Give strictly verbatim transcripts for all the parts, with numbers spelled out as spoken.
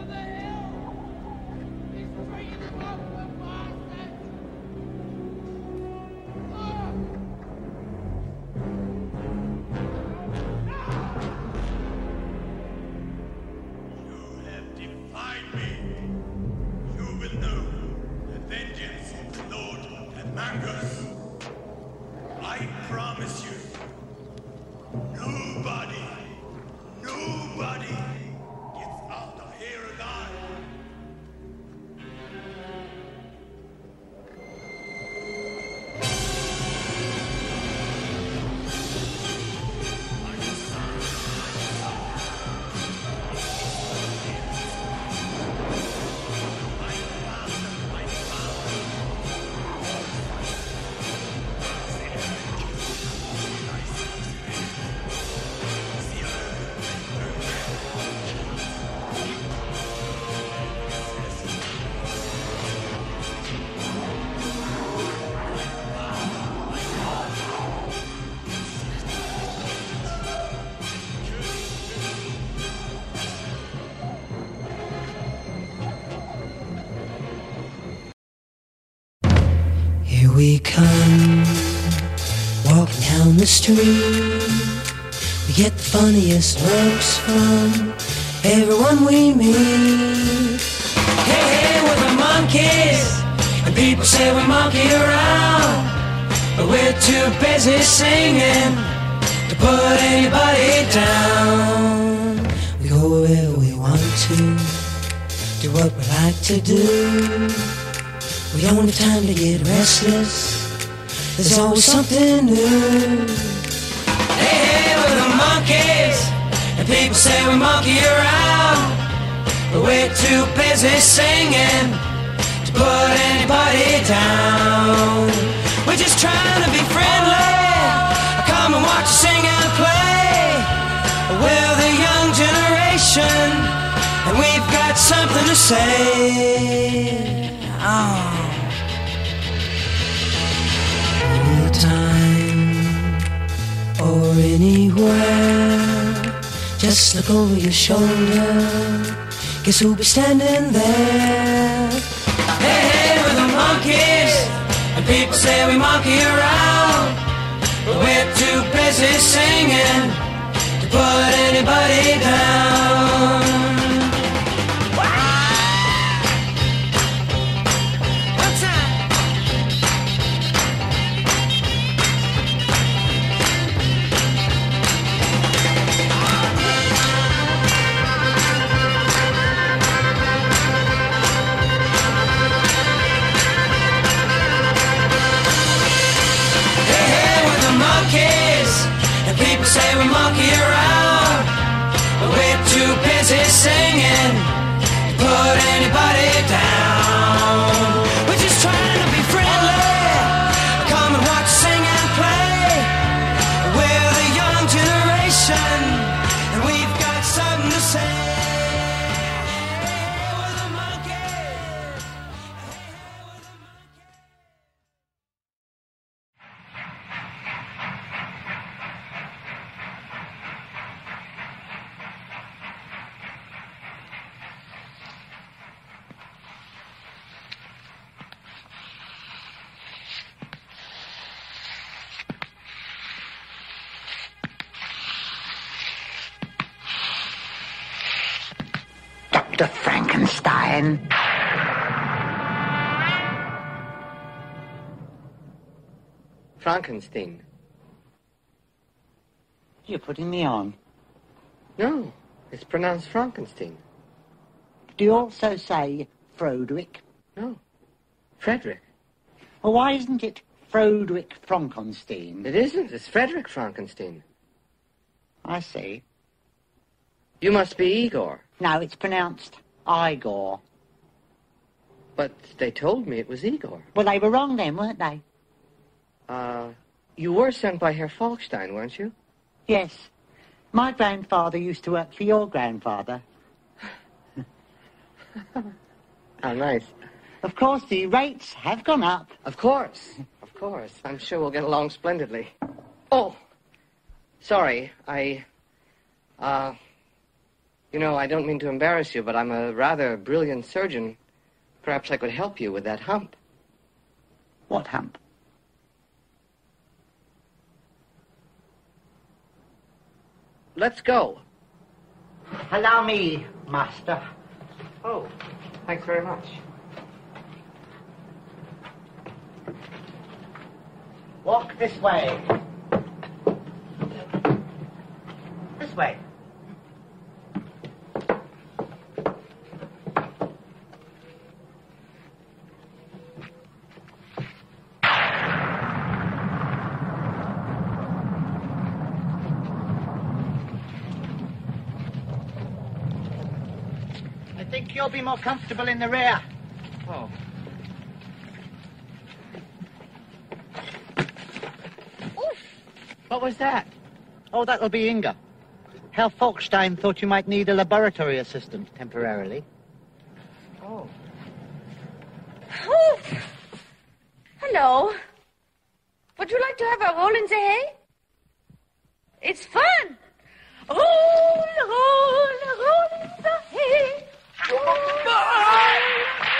We come walking down the street. We get the funniest looks from everyone we meet. Hey, hey, we're the monkeys, and people say we monkey around, but we're too busy singing to put anybody down. We go wherever we want to, do what we like to do. We don't have time to get restless, there's always something new. Hey, hey, we're the monkeys, and people say we monkey around, but we're too busy singing to put anybody down. We're just trying to be friendly, come and watch us sing and play. We're the young generation, and we've got something to say. Oh. Anytime or anywhere, just look over your shoulder, guess who'll be standing there? Hey, hey, we're the monkeys, and people say we monkey around, but we're too busy singing to put anybody down. People say we monkey around, but we're too busy singing to put anybody down. We're just trying to be friendly, come and watch, sing and play. We're the young generation, and we've got something to say. We're the monkeys. Doctor Frankenstein. Frankenstein. You're putting me on. No, it's pronounced Frankenstein. Do you also say Froderick? No, Frederick. Well, why isn't it Froderick Frankenstein? It isn't, it's Frederick Frankenstein. I see. You must be Igor. No, it's pronounced Igor. But they told me it was Igor. Well, they were wrong then, weren't they? Uh, you were sent by Herr Falkstein, weren't you? Yes. My grandfather used to work for your grandfather. How nice. Of course, the rates have gone up. Of course, of course. I'm sure we'll get along splendidly. Oh, sorry, I, uh, You know, I don't mean to embarrass you, but I'm a rather brilliant surgeon. Perhaps I could help you with that hump. What hump? Let's go. Allow me, master. Oh, thanks very much. Walk this way. This way. I think you'll be more comfortable in the rear. Oh. What was that? Oh, that'll be Inga. Herr Falkstein thought you might need a laboratory assistant temporarily. Oh. Oh. Hello. Would you like to have a roll in the hay? It's fun. Roll, roll, roll in the hay. Roll, roll, roll in the hay.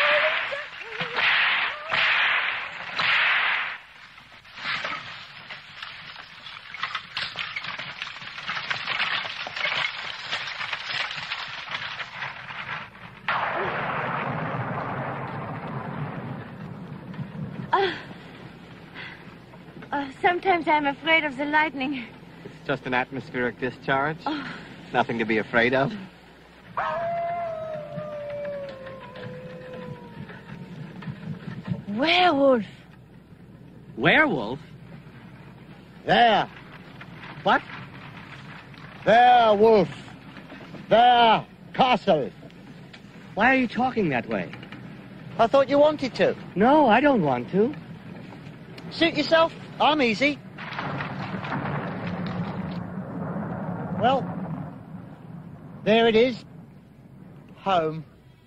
Uh, uh, sometimes I'm afraid of the lightning. It's just an atmospheric discharge. Oh. Nothing to be afraid of. Werewolf. Werewolf? There. What? There, wolf. There, castle. Why are you talking that way? I thought you wanted to. No, I don't want to. Suit yourself. I'm easy. Well, there it is. Home.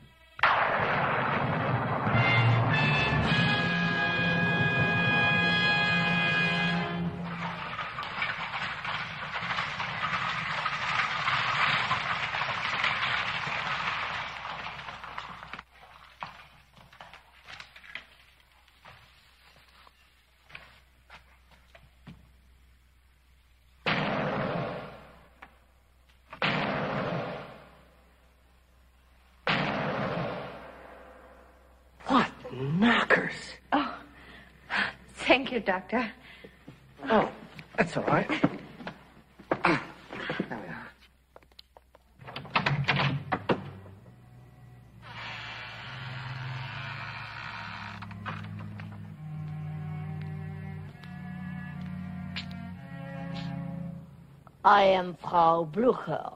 Knockers. Oh, thank you, Doctor. Oh, that's all right. There we are. I am Frau Blucher.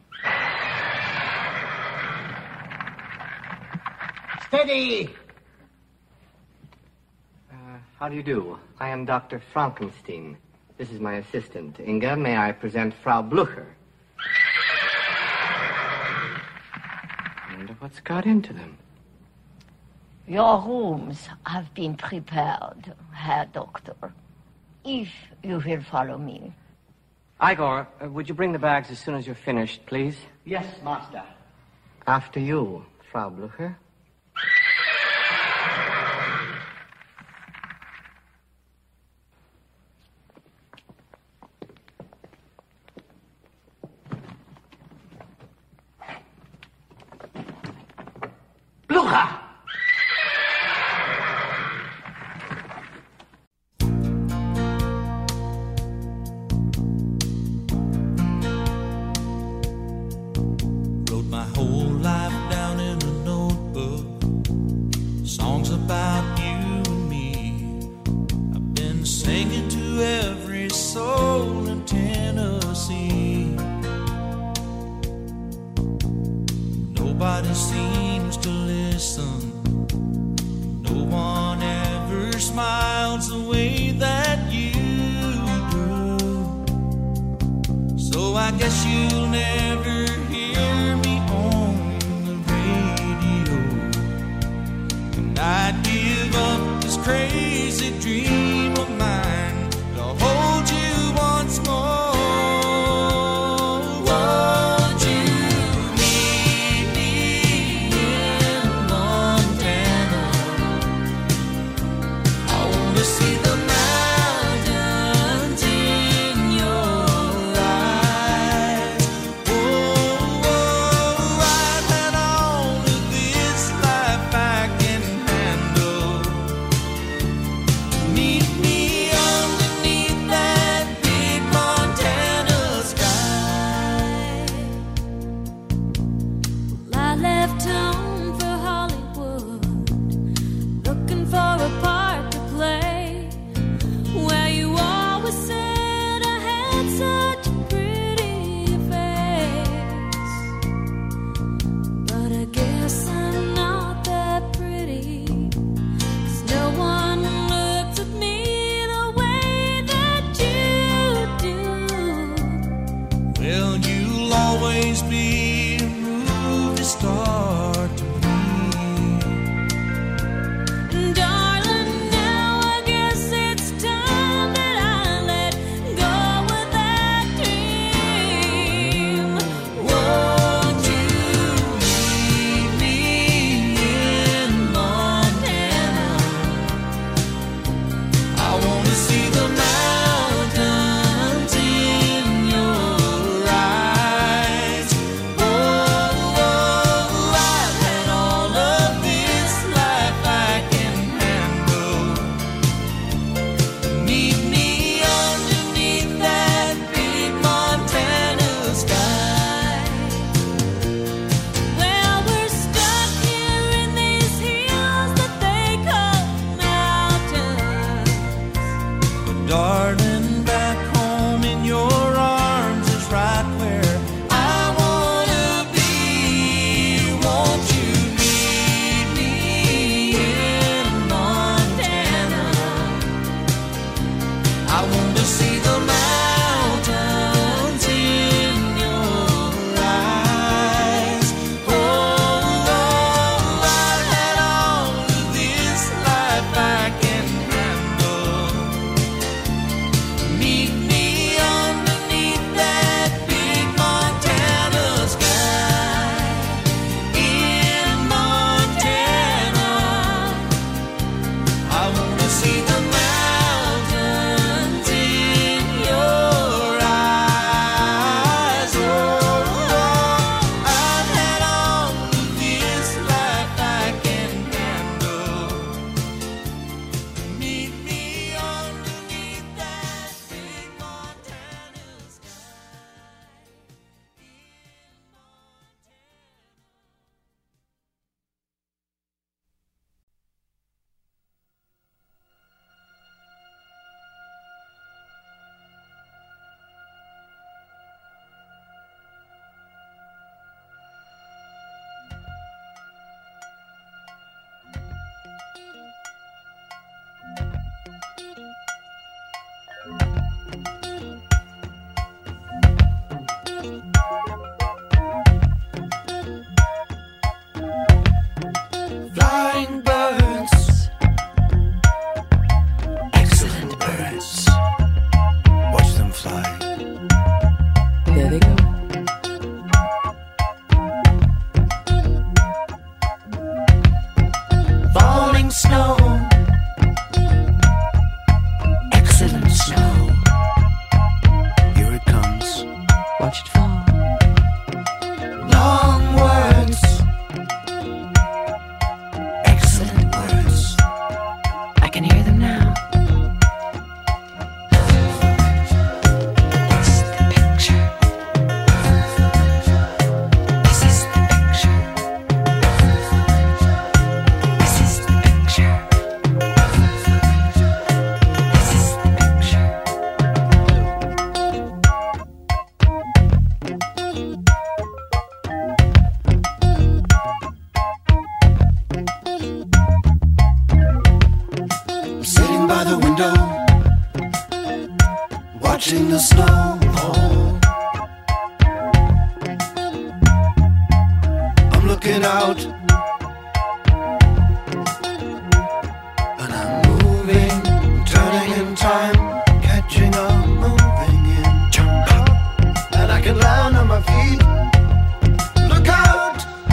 Steady! How do you do? I am Doctor Frankenstein. This is my assistant. Inga, may I present Frau Blucher? I wonder what's got into them. Your rooms have been prepared, Herr Doctor, if you will follow me. Igor, uh, would you bring the bags as soon as you're finished, please? Yes, master. After you, Frau Blucher. Blucher! Wrote my whole life down in a notebook. Songs about you and me. I've been singing to every soul in Tennessee. Nobody seems to listen. No one ever smiles the way that you do. So I guess you'll never hear me on the radio. And I'd give up this crazy dream of mine to hold you once more. Would you the snow. I'm looking out, and I'm moving, turning in time, catching up, moving in. Jump up, and I can land on my feet. Look out!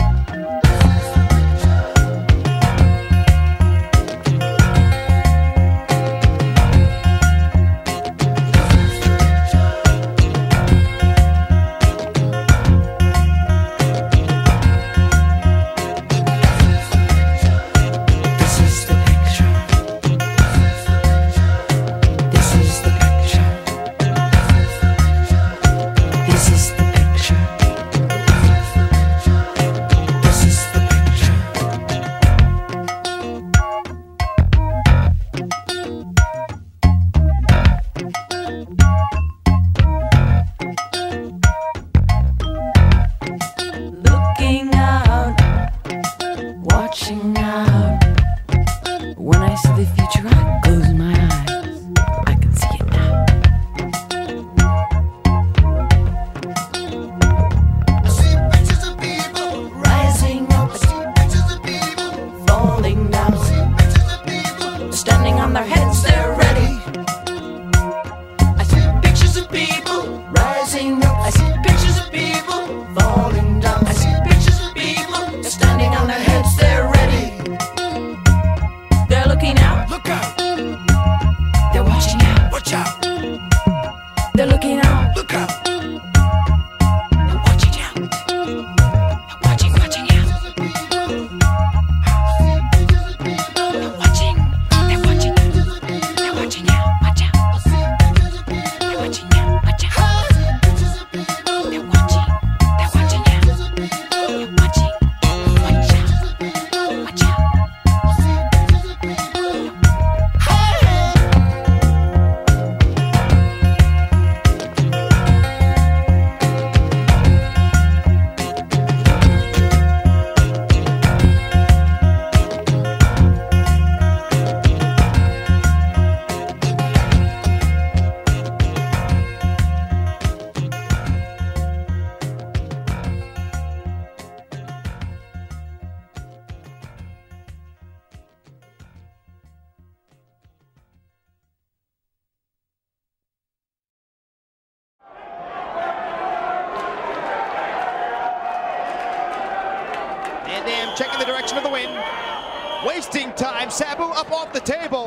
Checking the direction of the wind. Wasting time. Sabu up off the table.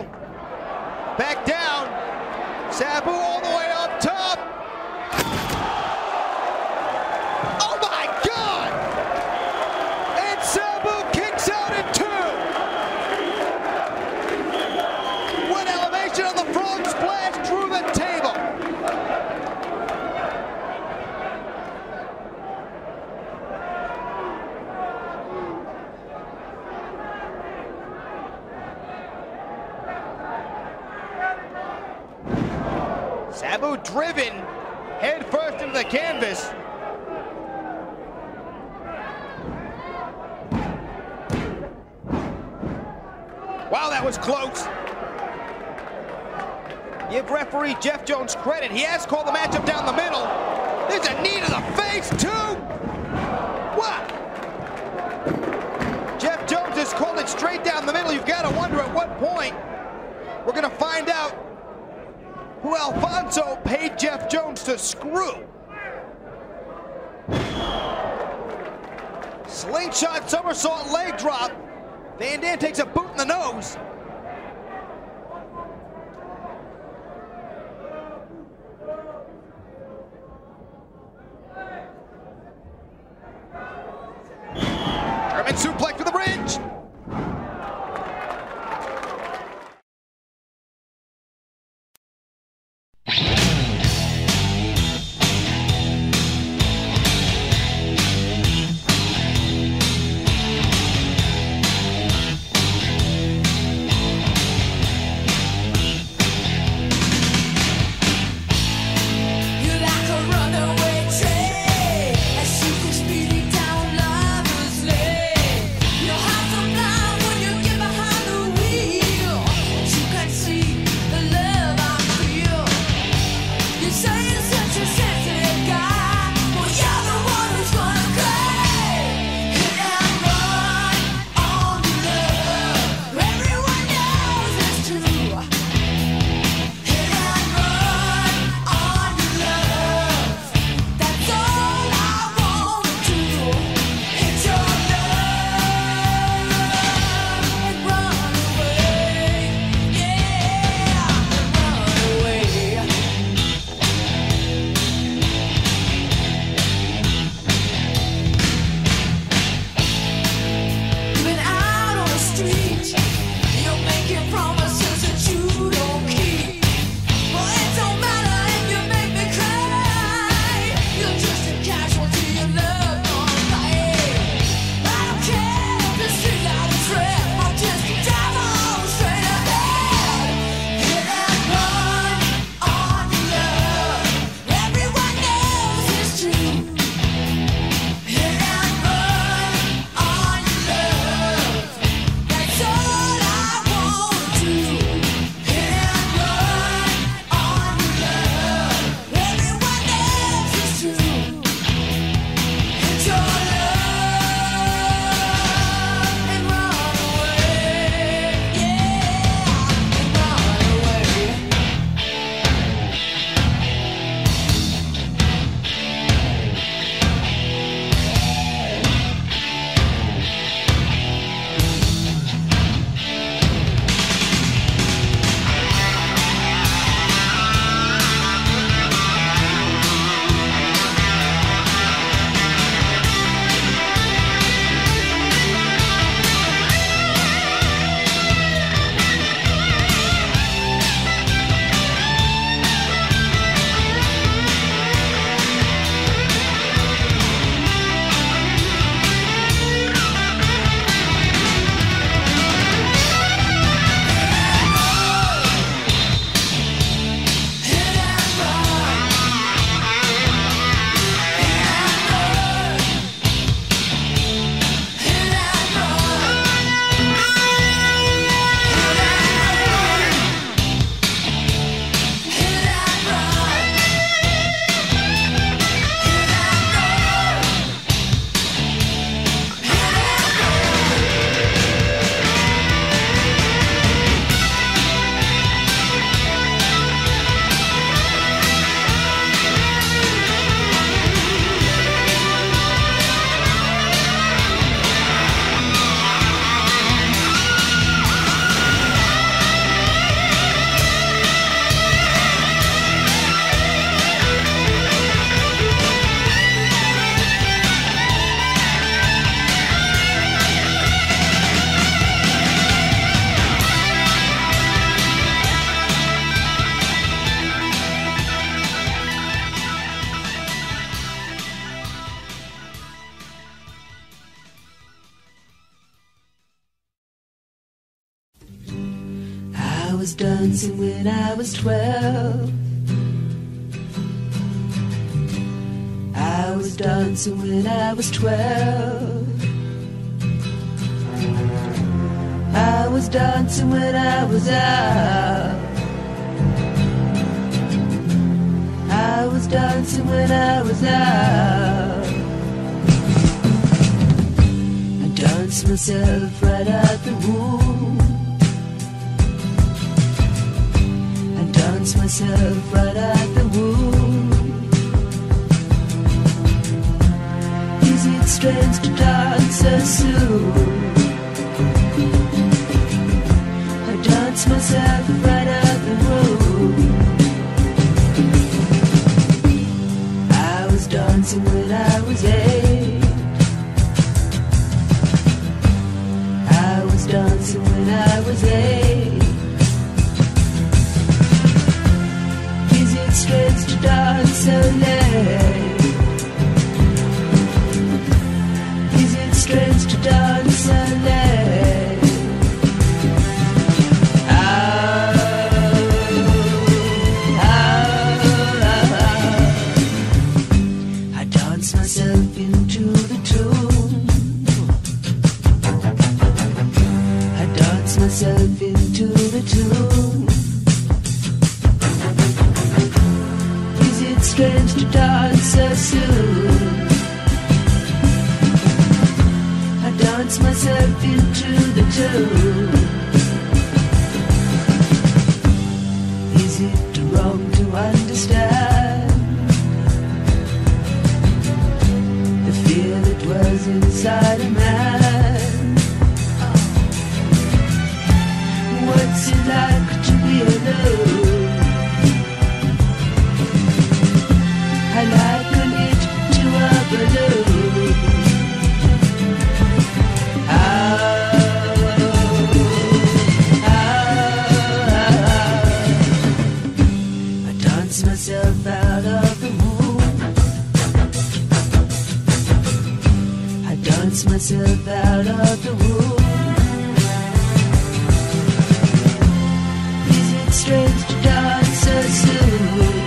Back down. Sabu all the way up top. Oh my God! And Sabu kicks out in two. One elevation on the frog splash through the table. Sabu driven head first into the canvas. Wow, that was close. Give referee Jeff Jones credit. He has called the matchup down the middle. There's a knee to the face, too. What? Jeff Jones has called it straight down the middle. You've got to wonder at what point we're going to find out who Alfonso paid Jeff Jones to screw. Slingshot somersault leg drop. Van Dam takes a boot in the nose. German suplex to the bridge. was dancing when I was twelve. I was dancing when I was twelve. I was dancing when I was out. I was dancing when I was out. I danced myself right out the womb. I danced myself right out the womb. Is it strange to dance so soon? I danced myself right out the womb. I was dancing when I was eight. I was dancing when I was eight. Is it strange to dance so late? Is it strange to dance so late? Myself into the tune. I dance myself into the tune. Is it strange to dance so soon? I dance myself into the tune. Is it wrong to understand the fear that was inside a man? What's it like to be alone? I liken it to a balloon. Ah, ah, ah. I dance myself out of the womb. I dance myself out of the womb. Is it strange to dance so soon?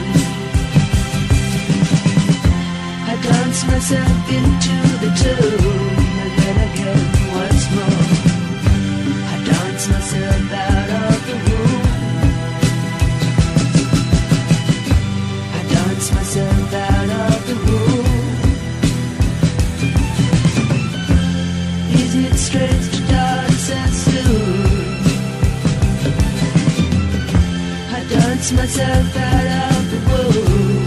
I dance myself into the tune. And then again once more, I dance myself out of the womb. I dance myself out of the womb. Is it strange to dance so soon? I dance myself out of the womb.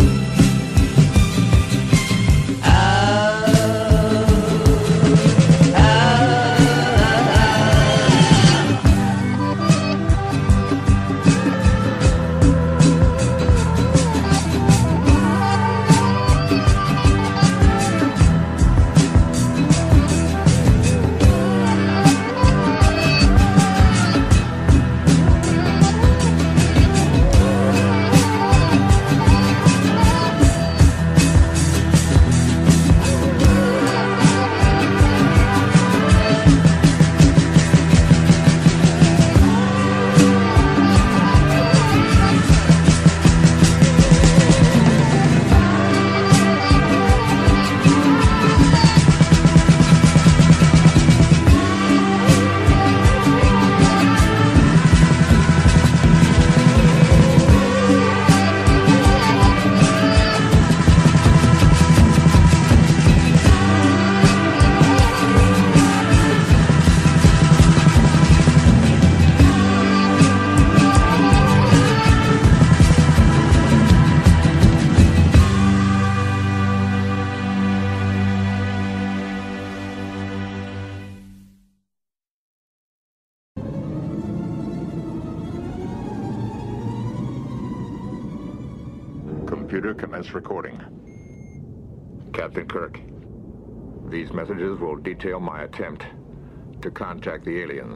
Computer, commence recording. Captain Kirk, these messages will detail my attempt to contact the aliens.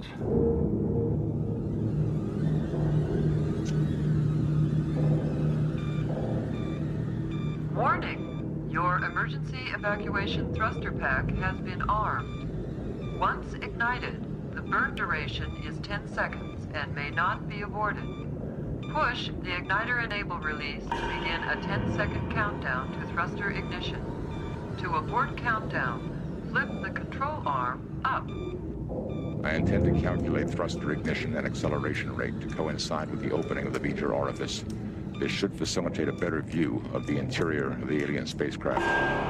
Warning! Your emergency evacuation thruster pack has been armed. Once ignited, the burn duration is ten seconds and may not be aborted. Push the igniter enable release to begin a ten second countdown to thruster ignition. To abort countdown, flip the control arm up. I intend to calculate thruster ignition and acceleration rate to coincide with the opening of the V'ger orifice. This should facilitate a better view of the interior of the alien spacecraft.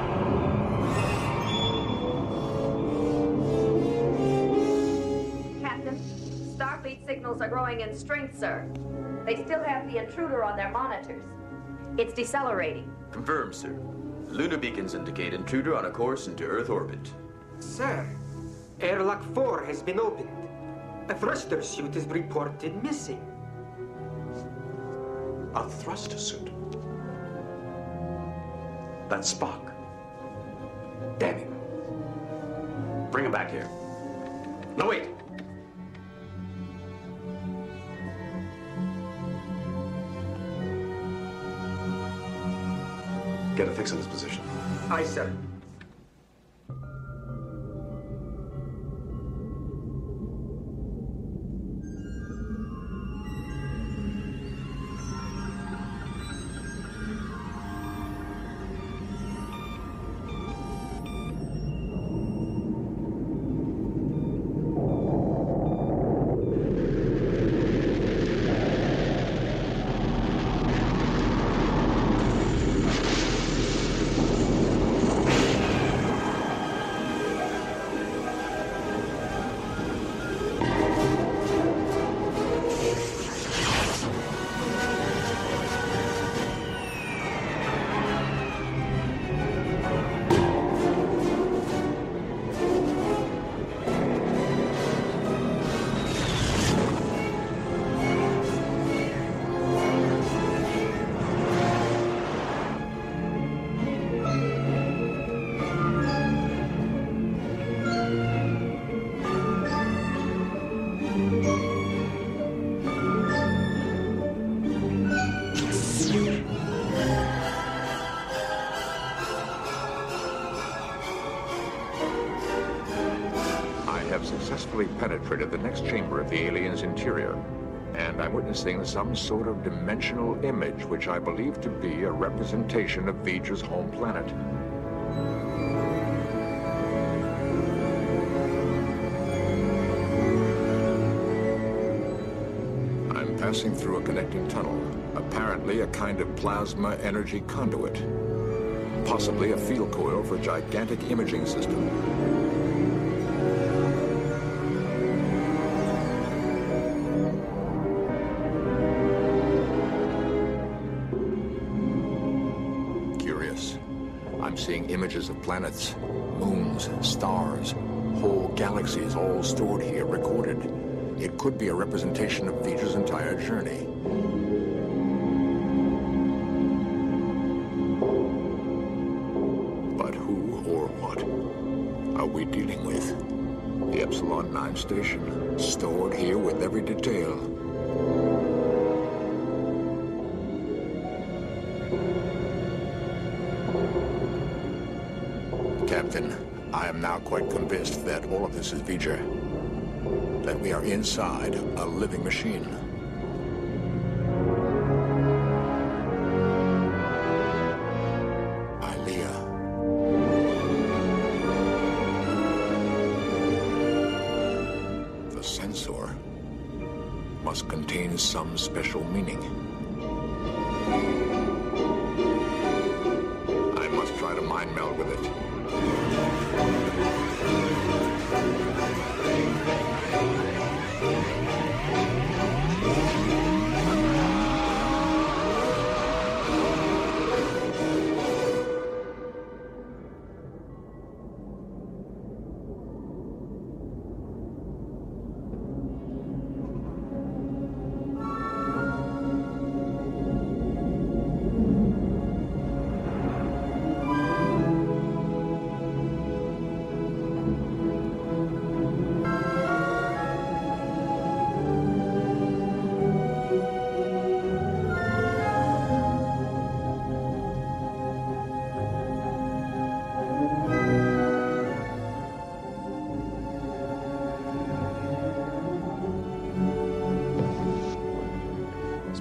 Captain, Starfleet signals are growing in strength, sir. They still have the intruder on their monitors. It's decelerating. Confirmed, sir. Lunar beacons indicate intruder on a course into Earth orbit. Sir, airlock four has been opened. A thruster suit is reported missing. A thruster suit? That's Spock. Damn him. Bring him back here. No, wait. Get a fix on his position. Aye, sir. Penetrated the next chamber of the alien's interior, and I'm witnessing some sort of dimensional image which I believe to be a representation of V'ger's home planet. I'm passing through a connecting tunnel, apparently a kind of plasma energy conduit, possibly a field coil for a gigantic imaging system. Seeing images of planets, moons, stars, whole galaxies all stored here, recorded. It could be a representation of V'ger's entire journey. But who or what are we dealing with? The Epsilon nine station, stored here with every detail. Captain, I am now quite convinced that all of this is V'ger. That we are inside a living machine. Ilea. The sensor must contain some special meaning. I must try to mind meld with it.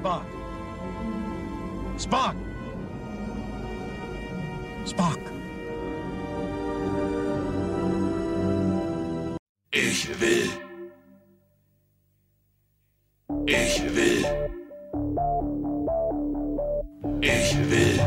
Spock. Spock. Spock. Ich will. Ich will. Ich will.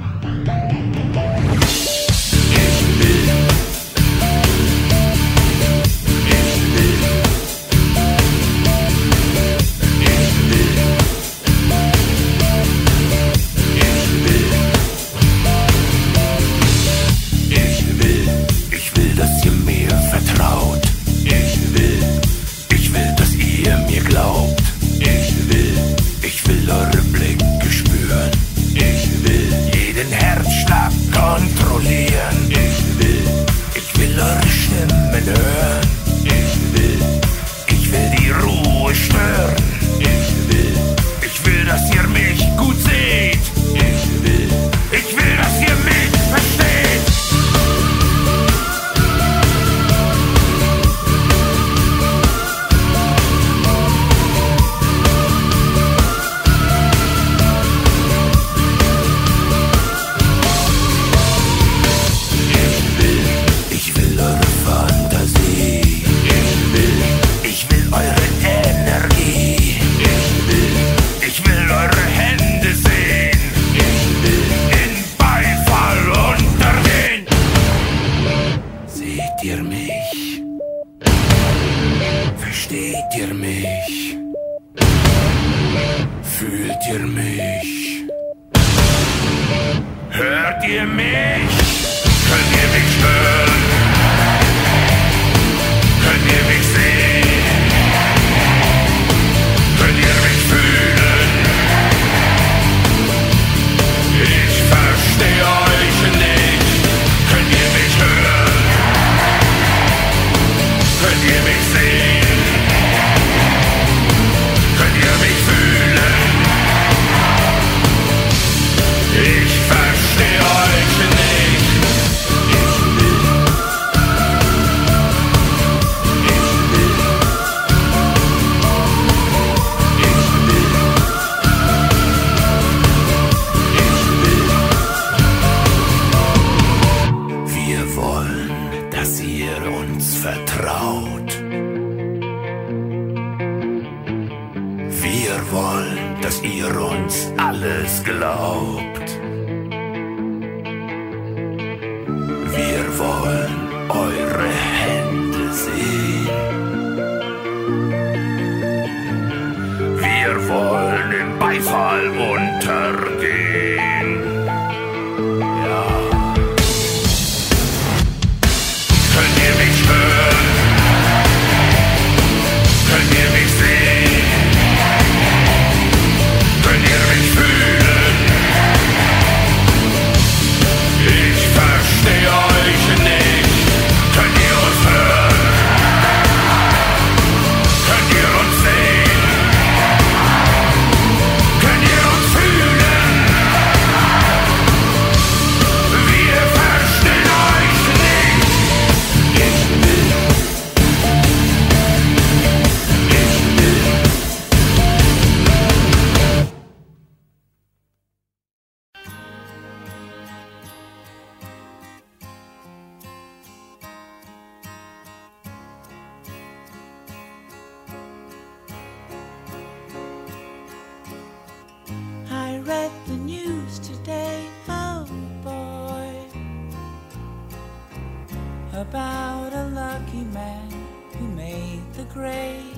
About a lucky man who made the grade.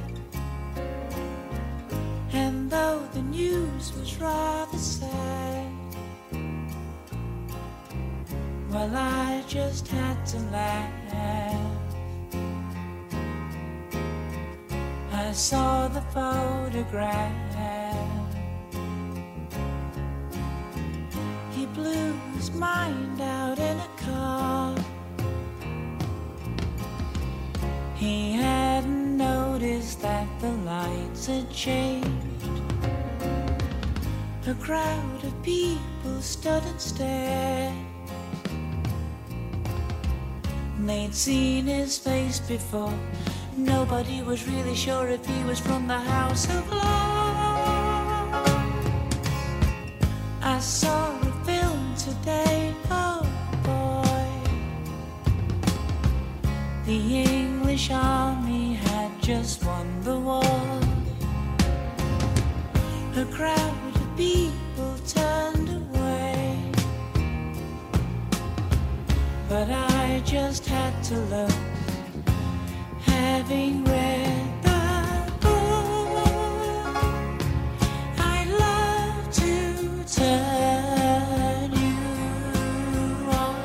And though the news was rather sad, well, I just had to laugh. I saw the photograph. He blew his mind out in a car. He hadn't noticed that the lights had changed. A crowd of people stood and stared. They'd seen his face before. Nobody was really sure if he was from the House of Lords. I saw a film today, oh boy. The English army had just won the war. A crowd of people turned away, but I just had to look, having read the book. I'd love to turn you on.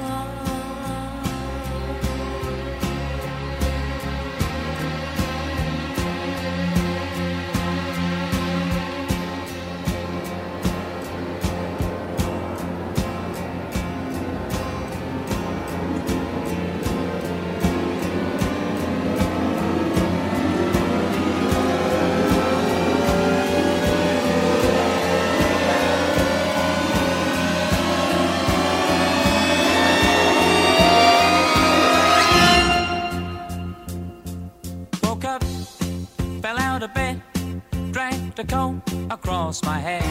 Woke up, fell out of bed, dragged a comb across my head.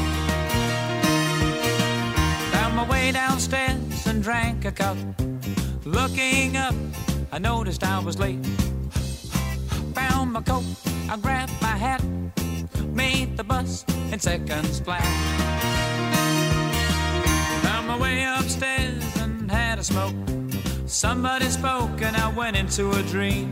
Found my way downstairs and drank a cup. Looking up, I noticed I was late. Found my coat, I grabbed my hat, made the bus in seconds flat. Found my way upstairs and had a smoke. Somebody spoke and I went into a dream.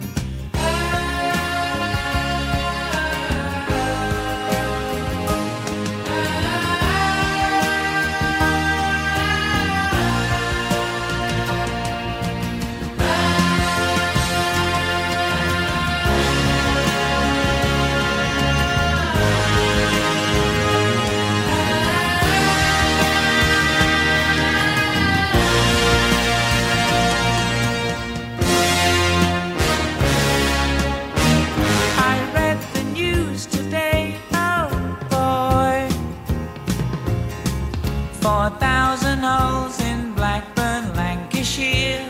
Four thousand holes in Blackburn, Lancashire.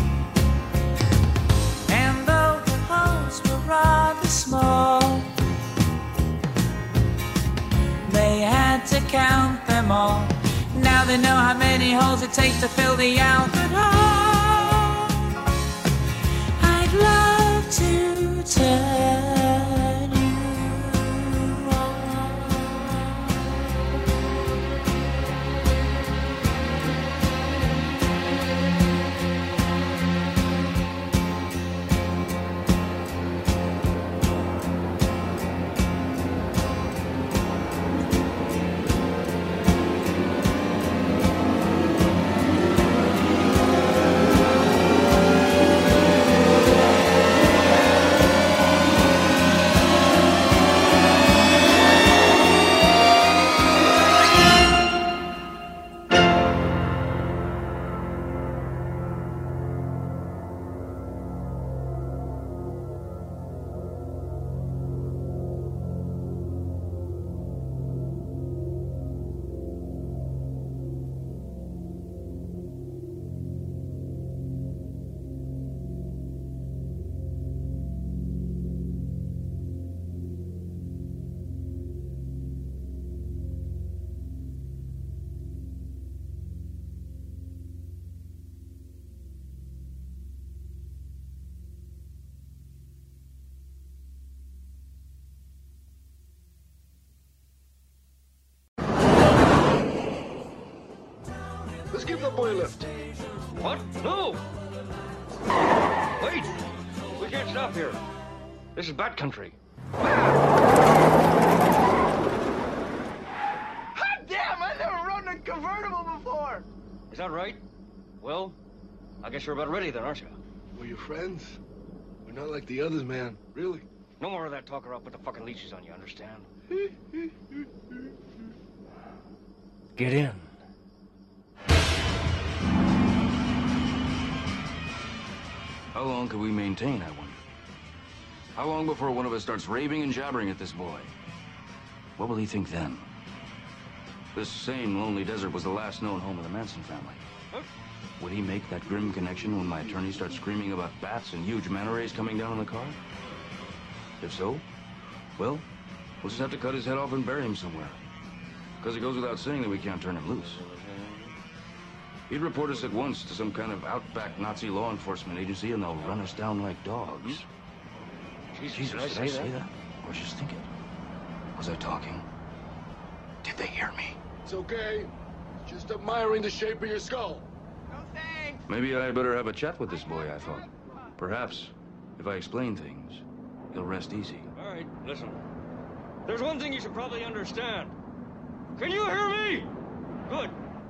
And though the holes were rather small, they had to count them all. Now they know how many holes it takes to fill the Albert Hall. I'd love to turn you on. Let's give the boy a lift. What? No! Wait! We can't stop here. This is Bat Country. Hot damn! I never rode in a convertible before! Is that right? Well, I guess you're about ready then, aren't you? We're your friends. We're not like the others, man. Really. No more of that talk or I'll put the fucking leashes on you, understand? Get in. How long could we maintain, I wonder? How long before one of us starts raving and jabbering at this boy? What will he think then? This same lonely desert was the last known home of the Manson family. Huh? Would he make that grim connection when my attorney starts screaming about bats and huge manta rays coming down on the car? If so, well, we'll just have to cut his head off and bury him somewhere. Because it goes without saying that we can't turn him loose. He'd report us at once to some kind of outback Nazi law enforcement agency, and they'll run us down like dogs. Jesus, Jesus, did I did say I say that? that? I was just thinking. Was I talking? Did they hear me? It's okay. Just admiring the shape of your skull. Maybe I'd better have a chat with this boy, I thought. Perhaps, if I explain things, he'll rest easy. All right, listen. There's one thing you should probably understand. Can you hear me? Good.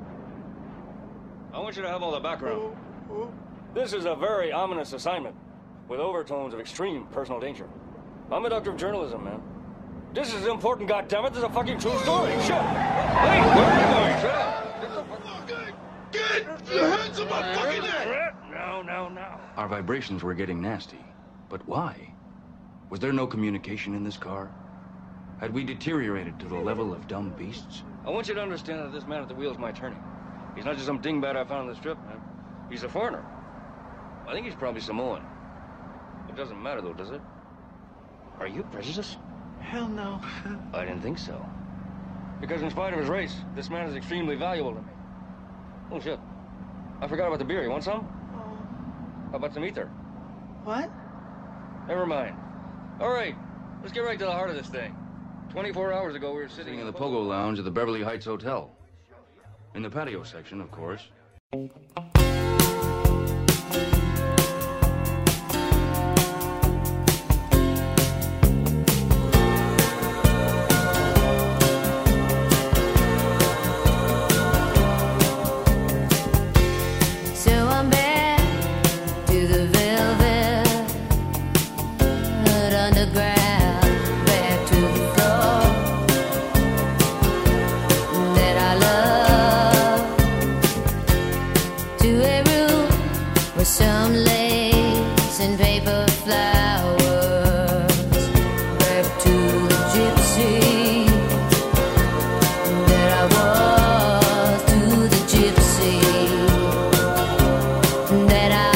I want you to have all the background. This is a very ominous assignment, with overtones of extreme personal danger. I'm a doctor of journalism, man. This is important, goddammit. This is a fucking true story. Shut up. Wait, where are you going? Shut up. Get your hands on my fucking neck! No, no, no. Our vibrations were getting nasty. But why? Was there no communication in this car? Had we deteriorated to the level of dumb beasts? I want you to understand that this man at the wheel is my attorney. He's not just some dingbat I found on the strip, man. He's a foreigner. I think he's probably Samoan. It doesn't matter, though, does it? Are you prejudiced? Hell no. I didn't think so. Because in spite of his race, this man is extremely valuable to me. Oh, shit. I forgot about the beer. You want some? Oh. How about some ether? What? Never mind. All right. Let's get right to the heart of this thing. twenty-four hours ago, we were sitting Sitting in the Pogo Lounge at the Beverly Heights Hotel. In the patio section, of course. So I'm back to the velvet underground, back to the floor that I love, to a room with some lace and paper flowers, back to the gypsy that I was, to the gypsy that I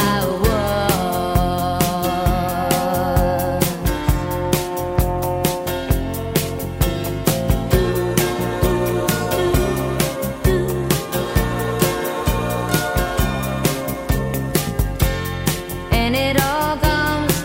was. And it all comes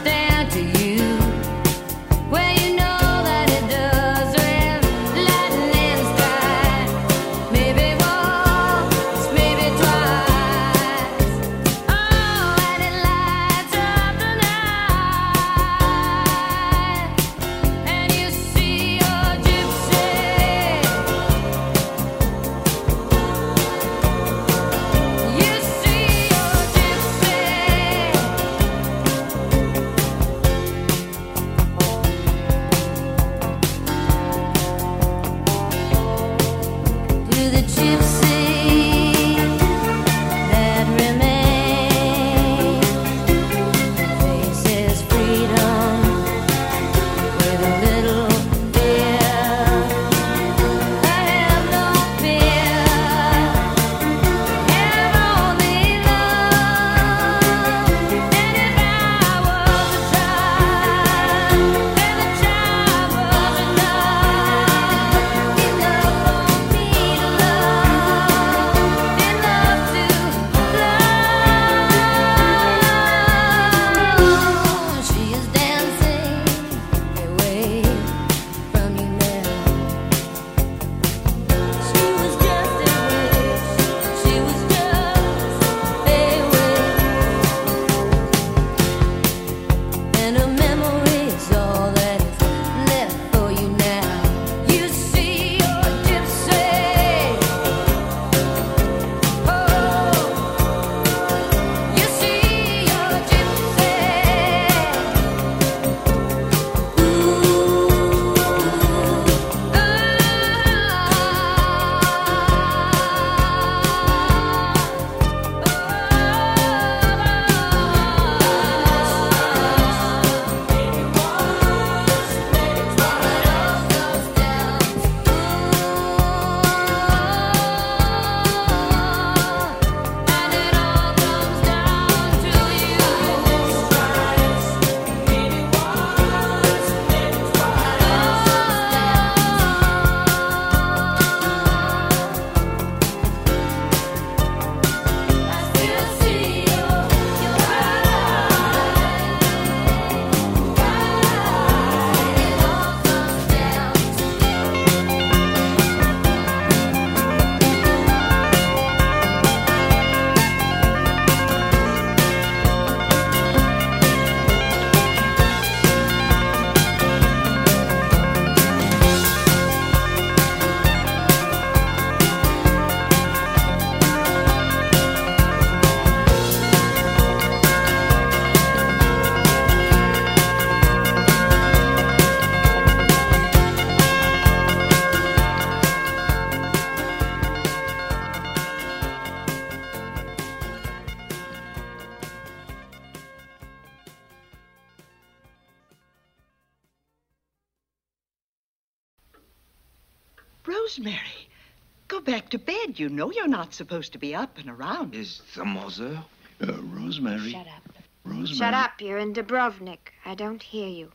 Rosemary, go back to bed. You know you're not supposed to be up and around. Is the mother? Uh, Rosemary. Shut up. Rosemary. Shut up. You're in Dubrovnik. I don't hear you.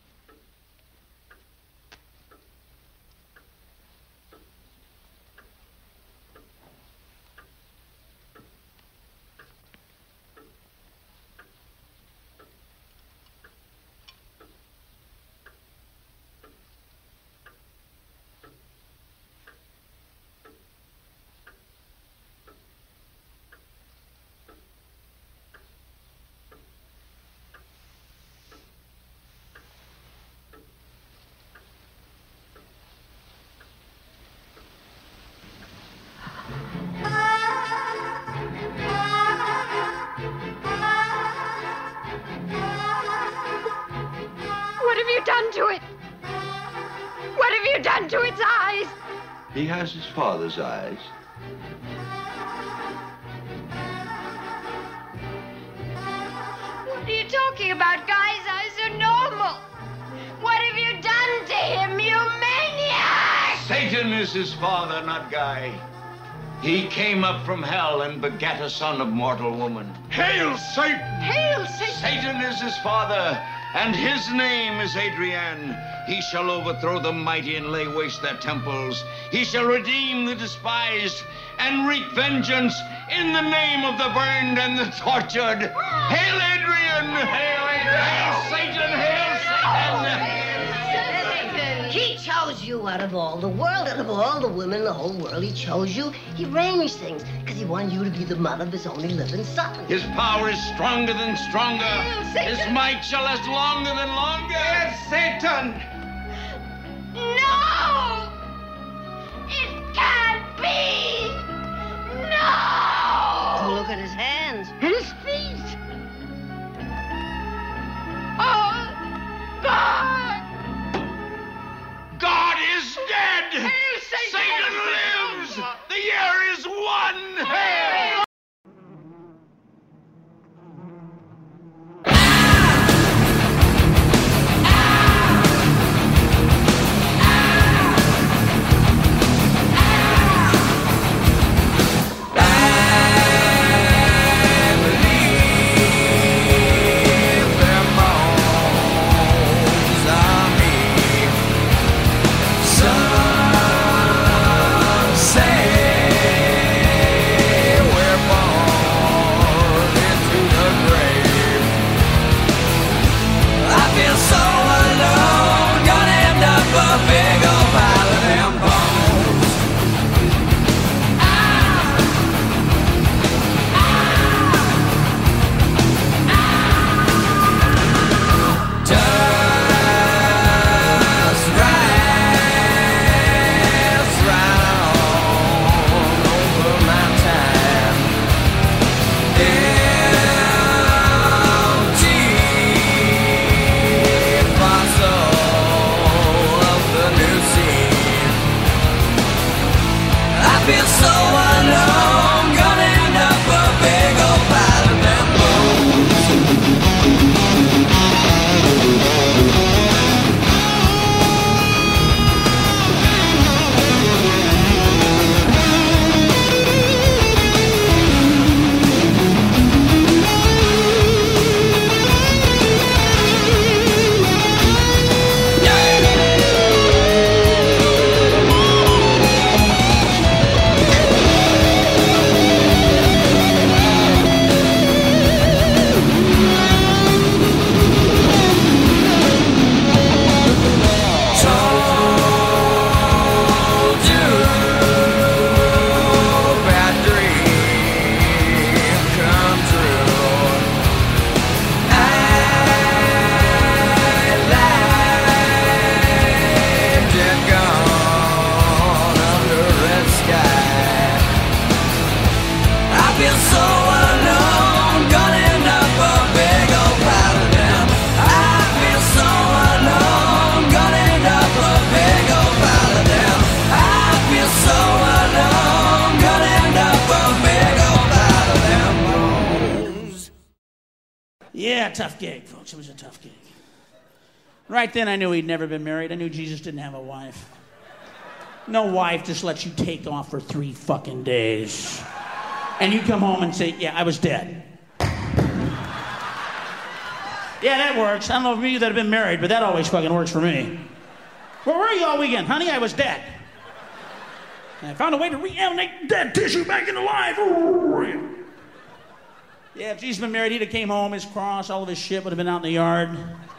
What have you done to it? What have you done to its eyes? He has his father's eyes. What are you talking about? Guy's eyes are normal. What have you done to him, you maniac? Satan is his father, not Guy. He came up from hell and begat a son of mortal woman. Hail, Satan! Hail, Satan! Satan is his father, and his name is Adrian. He shall overthrow the mighty and lay waste their temples. He shall redeem the despised and wreak vengeance in the name of the burned and the tortured. Hail, Adrian! Hail, Adrian! Hail, Satan! Hail, Satan! He chose you out of all the world, out of all the women in the whole world. He chose you. He arranged things because he wanted you to be the mother of his only living son. His power is stronger than stronger. His might shall last longer than longer. Yes, Satan! No! It can't be! No! Look at his hands and his feet. Oh, God! God is dead! Hail, Satan! Satan lives! The year is won! Hail! Yeah, tough gig, folks. It was a tough gig. Right then, I knew he'd never been married. I knew Jesus didn't have a wife. No wife just lets you take off for three fucking days. And you come home and say, yeah, I was dead. Yeah, that works. I don't know if you that have been married, but that always fucking works for me. Where were you all weekend? Honey, I was dead. And I found a way to reanimate dead tissue back into life. Yeah, if Jesus had been married, he'd have came home, his cross, all of his shit would have been out in the yard.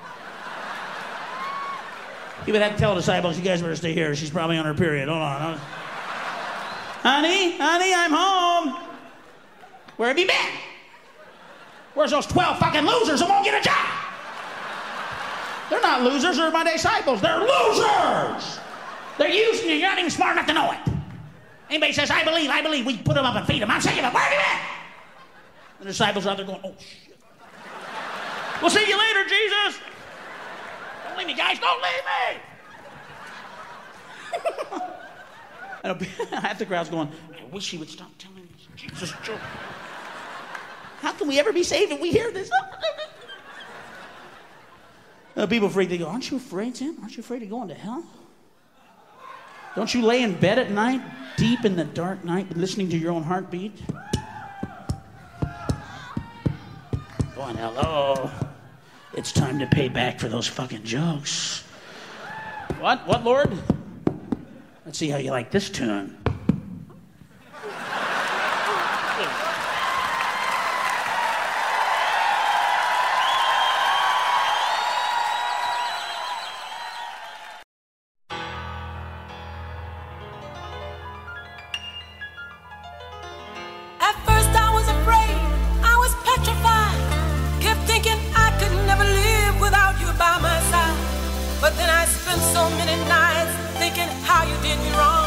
He would have to tell the disciples, you guys better stay here. She's probably on her period. Hold on. Honey, honey, I'm home. Where have you been? Where's those twelve fucking losers who won't get a job? They're not losers, they're my disciples. They're losers! They're using you, you're not even smart enough to know it. Anybody says, I believe, I believe, we put them up and feed them. I'm sick of it. Where have you been? The disciples are out there going, oh, shit. We'll see you later, Jesus. Don't leave me, guys. Don't leave me. And half the crowd's going, I wish he would stop telling me Jesus joke. How can we ever be saved if we hear this? uh, people freak. They go, aren't you afraid, Tim? Aren't you afraid of going to hell? Don't you lay in bed at night, deep in the dark night, listening to your own heartbeat? Going, hello. It's time to pay back for those fucking jokes. What? What, Lord? Let's see how you like this tune. But then I spent so many nights thinking how you did me wrong.